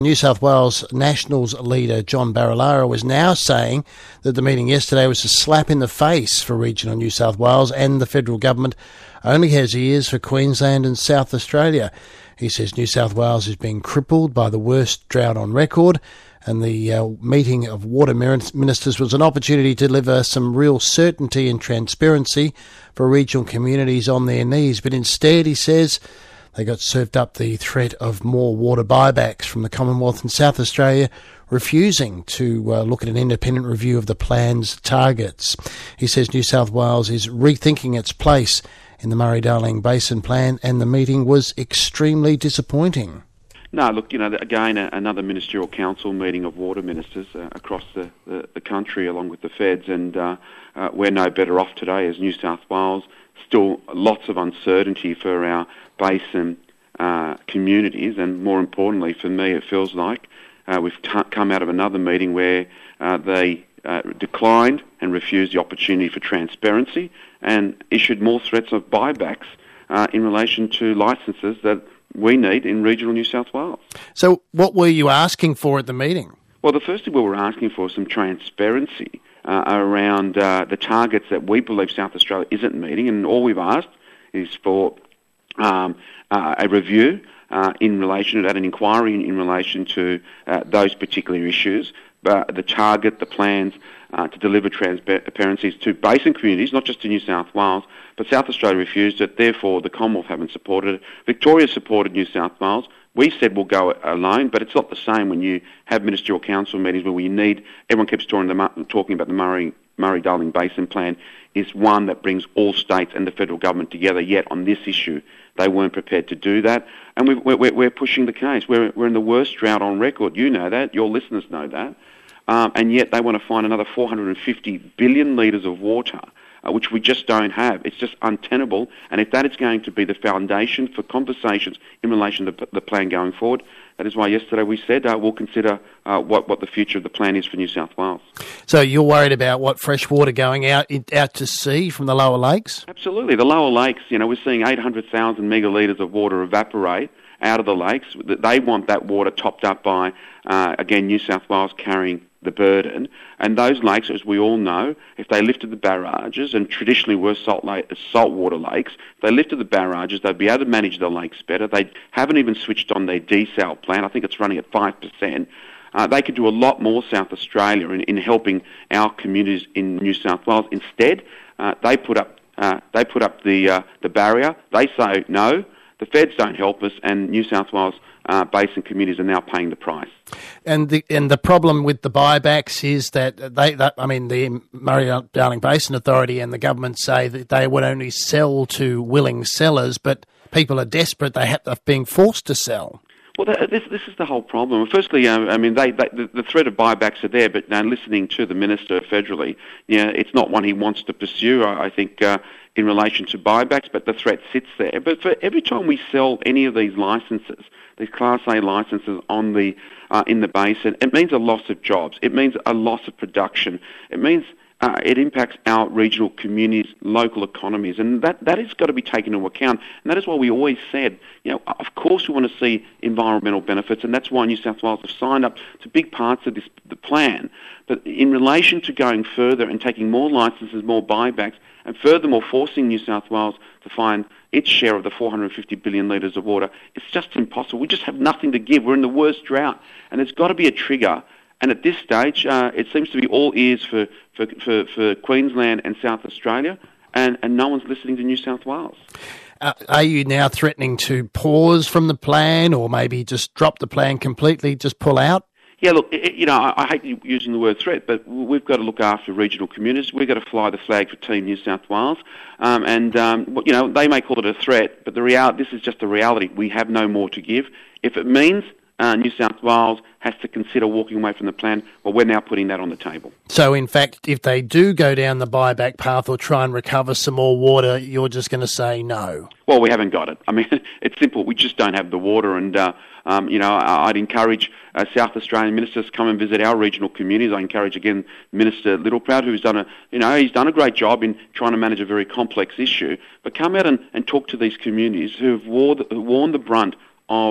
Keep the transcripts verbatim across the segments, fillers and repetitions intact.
New South Wales Nationals leader John Barilaro was now saying that the meeting yesterday was a slap in the face for regional New South Wales, and the federal government only has ears for Queensland and South Australia. He says New South Wales is being crippled by the worst drought on record, and the uh, meeting of water ministers was an opportunity to deliver some real certainty and transparency for regional communities on their knees. But instead, he says, they got served up the threat of more water buybacks from the Commonwealth and South Australia, refusing to uh, look at an independent review of the plan's targets. He says New South Wales is rethinking its place in the Murray-Darling Basin Plan, and the meeting was extremely disappointing. No, look, you know, again, another ministerial council meeting of water ministers uh, across the, the, the country along with the feds, and uh, uh, we're no better off today as New South Wales. Still lots of uncertainty for our basin uh, communities, and more importantly for me it feels like uh, we've t- come out of another meeting where uh, they uh, declined and refused the opportunity for transparency and issued more threats of buybacks uh, in relation to licences that we need in regional New South Wales. So what were you asking for at the meeting? Well, the first thing we were asking for was some transparency uh, around uh, the targets that we believe South Australia isn't meeting, and all we've asked is for um, uh, a review uh, in relation to that, an inquiry in, in relation to uh, those particular issues, but the target, the plans uh, to deliver transparencies to basin communities, not just to New South Wales, but South Australia refused it, therefore the Commonwealth haven't supported it. Victoria supported New South Wales. We said we'll go alone, but it's not the same when you have ministerial council meetings where we need, everyone keeps talking about the Murray, Murray-Darling Basin Plan, is one that brings all states and the federal government together, yet on this issue they weren't prepared to do that. And we've, we're, we're pushing the case. We're, we're in the worst drought on record. You know that. Your listeners know that. Um, and yet they want to find another four hundred fifty billion litres of water, uh, which we just don't have. It's just untenable. And if that is going to be the foundation for conversations in relation to the plan going forward, that is why yesterday we said uh, we'll consider uh, what, what the future of the plan is for New South Wales. So you're worried about what fresh water going out out to sea from the lower lakes? Absolutely. The lower lakes, you know, we're seeing eight hundred thousand megalitres of water evaporate out of the lakes. They want that water topped up by, uh, again, New South Wales carrying the burden. And those lakes, as we all know, if they lifted the barrages, and traditionally were salt lake, saltwater lakes, if they lifted the barrages, they'd be able to manage the lakes better. They haven't even switched on their desal plan. I think it's running at five percent. Uh, they could do a lot more, South Australia, in, in helping our communities in New South Wales. Instead, uh, they put up uh, they put up the uh, the barrier. They say no. The feds don't help us, and New South Wales uh, basin communities are now paying the price. And the and the problem with the buybacks is that they, that, I mean, the Murray-Darling Basin Authority and the government say that they would only sell to willing sellers, but people are desperate. They have, are being forced to sell. Well, this this is the whole problem. Firstly, uh, I mean, they, they, the, the threat of buybacks are there, but now listening to the minister federally, yeah, it's not one he wants to pursue. I, I think uh, in relation to buybacks, but the threat sits there. But for every time we sell any of these licences, these Class A licences on the uh, in the basin, it means a loss of jobs. It means a loss of production. It means Uh, it impacts our regional communities, local economies, and that, that has got to be taken into account. And that is why we always said, you know, of course we want to see environmental benefits, and that's why New South Wales have signed up to big parts of this the plan. But in relation to going further and taking more licences, more buybacks, and furthermore forcing New South Wales to find its share of the four hundred fifty billion litres of water, it's just impossible. We just have nothing to give. We're in the worst drought, and there's got to be a trigger. And at this stage, uh, it seems to be all ears for, for, for, for Queensland and South Australia, and, and no one's listening to New South Wales. Uh, are you now threatening to pause from the plan, or maybe just drop the plan completely, just pull out? Yeah, look, it, you know, I, I hate using the word threat, but we've got to look after regional communities. We've got to fly the flag for Team New South Wales. Um, and, um, you know, they may call it a threat, but the reality, this is just the reality. We have no more to give. If it means uh, New South Wales has to consider walking away from the plan, well, we're now putting that on the table. So, in fact, if they do go down the buyback path or try and recover some more water, you're just going to say no? Well, we haven't got it. I mean, it's simple. We just don't have the water. And, uh, um, you know, I'd encourage uh, South Australian ministers to come and visit our regional communities. I encourage, again, Minister Littleproud, who's done a, you know, he's done a great job in trying to manage a very complex issue. But come out and, and talk to these communities who have wore the, warned the brunt of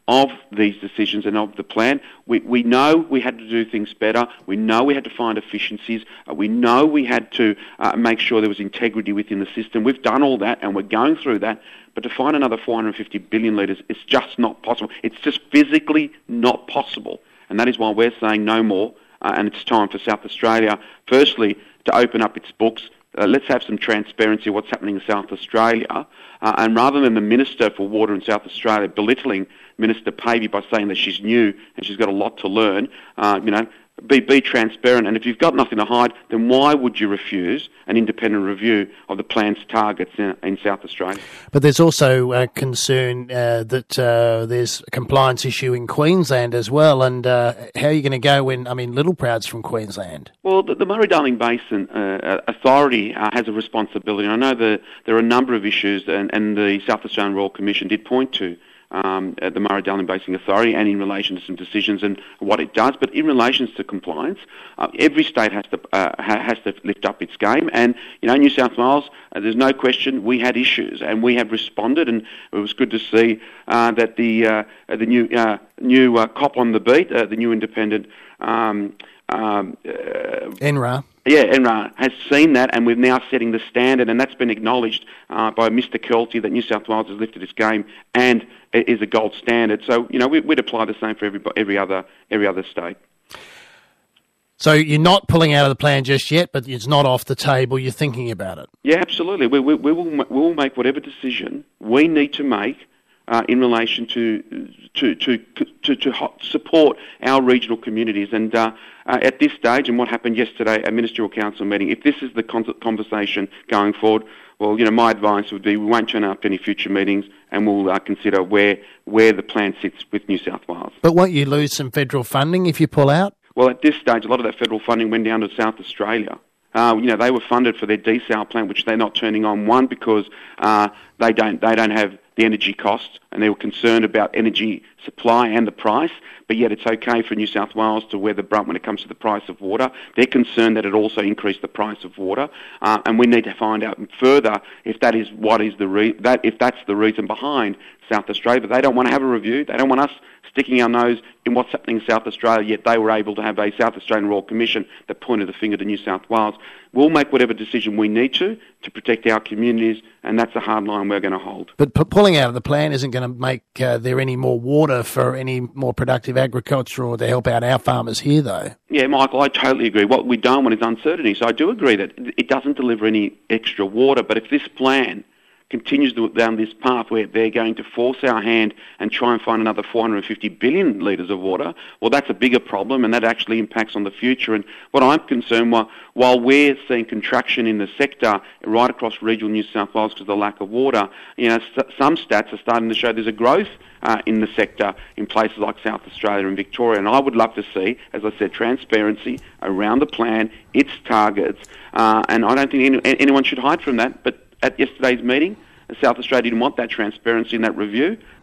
of these decisions and of the plan. We, we know we had to do things better. We know we had to find efficiencies. Uh, we know we had to uh, make sure there was integrity within the system. We've done all that and we're going through that. But to find another four hundred fifty billion litres is just not possible. It's just physically not possible. And that is why we're saying no more. Uh, and it's time for South Australia, firstly, to open up its books. Uh, let's have some transparency of what's happening in South Australia. Uh, and rather than the Minister for Water in South Australia belittling Minister Pavey by saying that she's new and she's got a lot to learn, uh, you know, be, be transparent. And if you've got nothing to hide, then why would you refuse an independent review of the plan's targets in, in South Australia? But there's also a concern uh, that uh, there's a compliance issue in Queensland as well. And uh, how are you going to go when, I mean, Littleproud's from Queensland? Well, the, the Murray-Darling Basin uh, Authority uh, has a responsibility. And I know that there are a number of issues, and, and the South Australian Royal Commission did point to Um, at the Murray-Darling Basin Authority and in relation to some decisions and what it does. But in relation to compliance, uh, every state has to uh, ha- has to lift up its game. And, you know, New South Wales, uh, there's no question we had issues and we have responded, and it was good to see uh, that the uh, the new uh, new uh, cop on the beat, uh, the new independent um, um, uh, N R A. Yeah, N R A has seen that, and we're now setting the standard, and that's been acknowledged uh, by Mister Kelty that New South Wales has lifted its game and is a gold standard. So, you know, we, we'd apply the same for every every other every other state. So you're not pulling out of the plan just yet, but it's not off the table. You're thinking about it. Yeah, absolutely. We, we, we will we will make whatever decision we need to make uh, in relation to to to to, to support our regional communities. And uh, uh, at this stage, and what happened yesterday at Ministerial Council meeting, if this is the con- conversation going forward, well, you know, my advice would be we won't turn up to any future meetings, and we'll uh, consider where where the plan sits with New South Wales. But won't you lose some federal funding if you pull out? Well, at this stage, a lot of that federal funding went down to South Australia. Uh, you know, they were funded for their desal plant, which they're not turning on. One, because uh, they don't they don't have the energy costs, and they were concerned about energy supply and the price. But yet, it's okay for New South Wales to wear the brunt when it comes to the price of water. They're concerned that it also increased the price of water, uh, and we need to find out further if that is what is the re- that if that's the reason behind South Australia. But they don't want to have a review. They don't want us sticking our nose in what's happening in South Australia, yet they were able to have a South Australian Royal Commission that pointed the finger to New South Wales. We'll make whatever decision we need to to protect our communities, and that's a hard line we're going to hold. But p- pulling out of the plan isn't going to make uh, there any more water for any more productive agriculture or to help out our farmers here, though. Yeah, Michael, I totally agree. What we don't want is uncertainty. So I do agree that it doesn't deliver any extra water, but if this plan continues down this path where they're going to force our hand and try and find another four hundred fifty billion litres of water, well, that's a bigger problem, and that actually impacts on the future. And what I'm concerned, while, while we're seeing contraction in the sector right across regional New South Wales because of the lack of water, you know, some stats are starting to show there's a growth uh, in the sector in places like South Australia and Victoria. And I would love to see, as I said, transparency around the plan, its targets, uh, and I don't think any, anyone should hide from that. But at yesterday's meeting, South Australia didn't want that transparency in that review.